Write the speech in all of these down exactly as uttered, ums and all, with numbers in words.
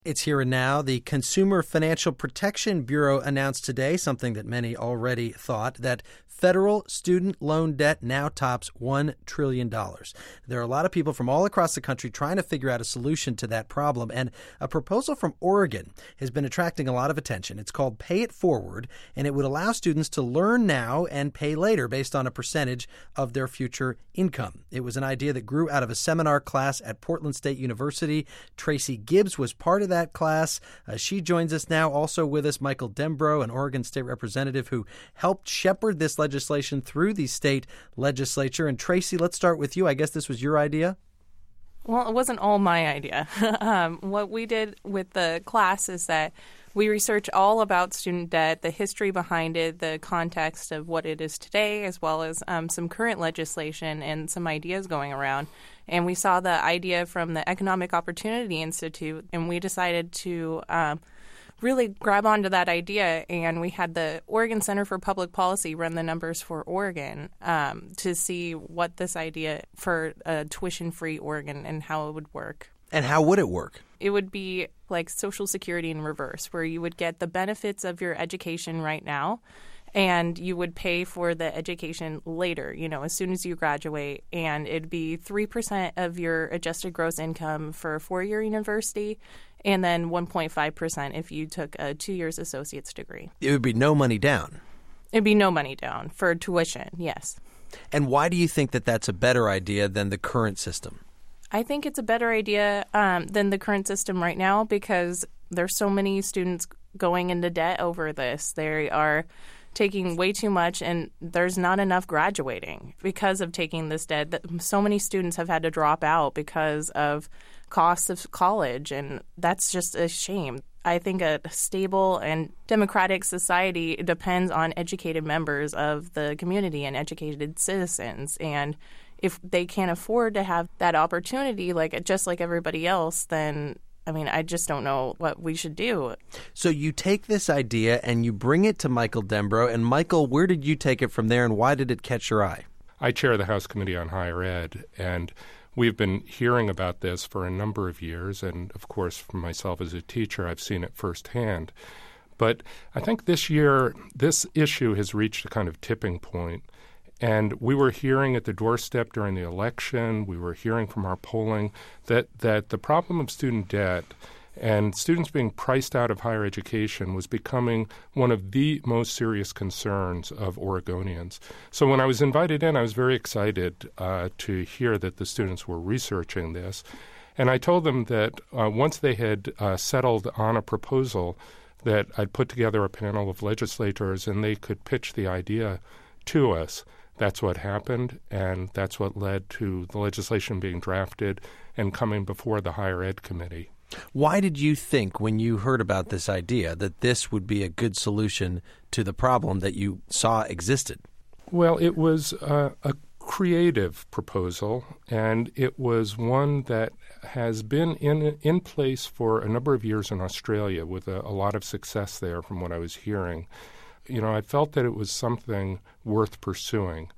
It's here and now. The Consumer Financial Protection Bureau announced today something that many already thought, that federal student loan debt now tops one trillion dollars. There are a lot of people from all across the country trying to figure out a solution to that problem, and a proposal from Oregon has been attracting a lot of attention. It's called Pay It Forward, and it would allow students to learn now and pay later based on a percentage of their future income. It was an idea that grew out of a seminar class at Portland State University. Tracy Gibbs was part of that class. Uh, she joins us now. Also with us, Michael Dembrow, an Oregon state representative who helped shepherd this legislation through the state legislature. And Tracy, let's start with you. I guess this was your idea? Well, it wasn't all my idea. um, what we did with the class is that we researched all about student debt, the history behind it, the context of what it is today, as well as um, some current legislation and some ideas going around. And we saw the idea from the Economic Opportunity Institute, and we decided to um, really grab onto that idea. And we had the Oregon Center for Public Policy run the numbers for Oregon um, to see what this idea for a tuition-free Oregon and how it would work. And how would it work? It would be like Social Security in reverse, where you would get the benefits of your education right now, and you would pay for the education later, you know, as soon as you graduate. And it'd be three percent of your adjusted gross income for a four-year university, and then one point five percent if you took a two years associate's degree. It would be no money down. It'd be no money down for tuition, yes. And why do you think that that's a better idea than the current system? I think it's a better idea um, than the current system right now because there's so many students going into debt over this. They are taking way too much, and there's not enough graduating because of taking this debt. So many students have had to drop out because of costs of college, and that's just a shame. I think a stable and democratic society depends on educated members of the community and educated citizens. And if they can't afford to have that opportunity, like just like everybody else, then, I mean, I just don't know what we should do. So you take this idea and you bring it to Michael Dembrow. And Michael, where did you take it from there, and why did it catch your eye? I chair the House Committee on Higher Ed, and we've been hearing about this for a number of years. And, of course, for myself as a teacher, I've seen it firsthand. But I think this year, this issue has reached a kind of tipping point. And we were hearing at the doorstep during the election, we were hearing from our polling that, that the problem of student debt and students being priced out of higher education was becoming one of the most serious concerns of Oregonians. So when I was invited in, I was very excited uh, to hear that the students were researching this. And I told them that uh, once they had uh, settled on a proposal, that I'd put together a panel of legislators and they could pitch the idea to us. That's what happened, and that's what led to the legislation being drafted and coming before the Higher Ed Committee. Why did you think, when you heard about this idea, that this would be a good solution to the problem that you saw existed? Well, it was uh, a creative proposal, and it was one that has been in in place for a number of years in Australia with a, a lot of success there from what I was hearing. You know, I felt that it was something worth pursuing,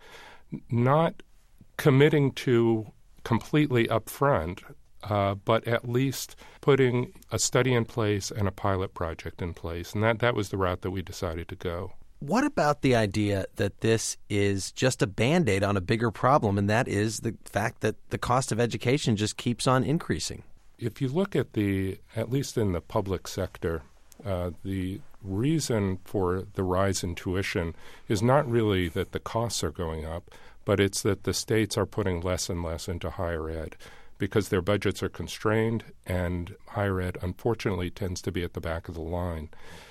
not committing to completely upfront, uh, but at least putting a study in place and a pilot project in place. And that, that was the route that we decided to go. What about the idea that this is just a Band-Aid on a bigger problem, and that is the fact that the cost of education just keeps on increasing? If you look at the, at least in the public sector, uh, the reason for the rise in tuition is not really that the costs are going up, but it's that the states are putting less and less into higher ed because their budgets are constrained, and higher ed, unfortunately, tends to be at the back of the line.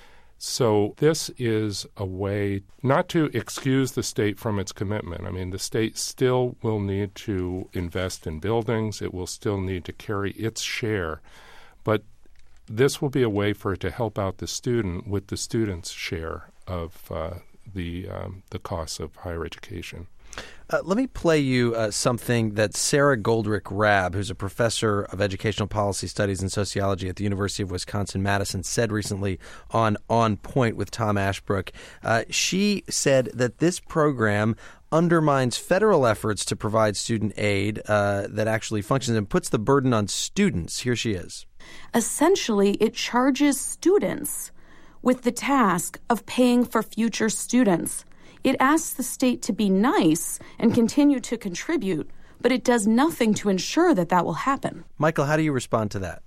So this is a way not to excuse the state from its commitment. I mean, the state still will need to invest in buildings. It will still need to carry its share, but this will be a way for it to help out the student with the student's share of uh, the um, the costs of higher education. Uh, let me play you uh, something that Sarah Goldrick-Rab, who's a professor of educational policy studies and sociology at the University of Wisconsin-Madison, said recently on On Point with Tom Ashbrook. Uh, she said that this program undermines federal efforts to provide student aid uh, that actually functions and puts the burden on students. Here she is. Essentially, it charges students with the task of paying for future students. It asks the state to be nice and continue to contribute, but it does nothing to ensure that that will happen. Michael, how do you respond to that?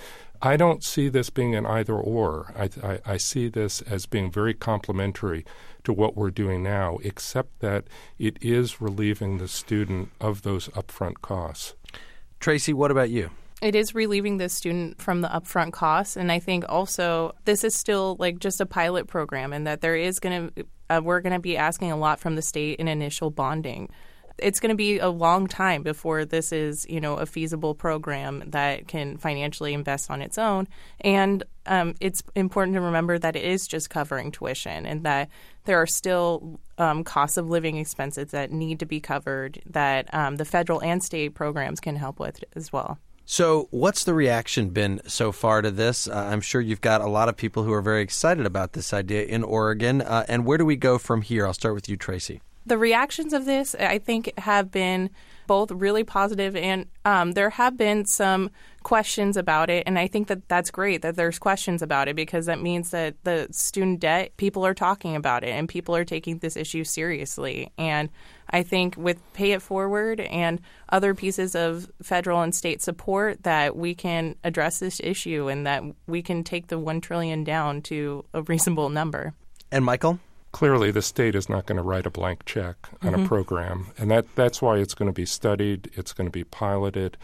I don't see this being an either-or. I, I, I see this as being very complementary to what we're doing now, except that it is relieving the student of those upfront costs. Tracy, what about you? It is relieving the student from the upfront costs, and I think also this is still like just a pilot program, and that there is going to uh, we're going to be asking a lot from the state in initial bonding. It's going to be a long time before this is, you know, a feasible program that can financially invest on its own. And um, it's important to remember that it is just covering tuition, and that there are still um, costs of living expenses that need to be covered that um, the federal and state programs can help with as well. So what's the reaction been so far to this? Uh, I'm sure you've got a lot of people who are very excited about this idea in Oregon. Uh, and where do we go from here? I'll start with you, Tracy. The reactions of this, I think, have been both really positive, and um, there have been some questions about it. And I think that that's great that there's questions about it, because that means that the student debt, people are talking about it and people are taking this issue seriously. And I think with Pay It Forward and other pieces of federal and state support, that we can address this issue and that we can take the one trillion dollars down to a reasonable number. And Michael? Clearly, the state is not going to write a blank check on mm-hmm. a program, and that, that's why it's going to be studied, it's going to be piloted,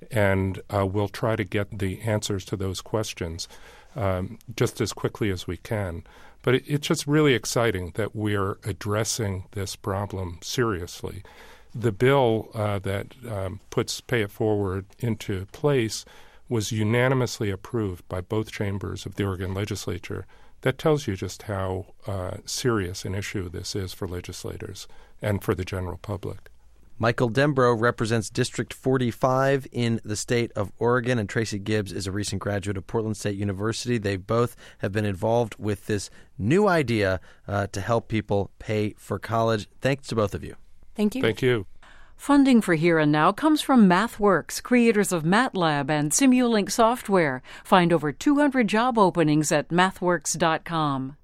and uh, we'll try to get the answers to those questions um, just as quickly as we can. But it, it's just really exciting that we're addressing this problem seriously. The bill uh, that um, puts Pay It Forward into place was unanimously approved by both chambers of the Oregon legislature. That tells you just how uh, serious an issue this is for legislators and for the general public. Michael Dembrow represents District forty-five in the state of Oregon, and Tracy Gibbs is a recent graduate of Portland State University. They both have been involved with this new idea uh, to help people pay for college. Thanks to both of you. Thank you. Thank you. Funding for Here and Now comes from MathWorks, creators of MATLAB and Simulink software. Find over two hundred job openings at mathworks dot com.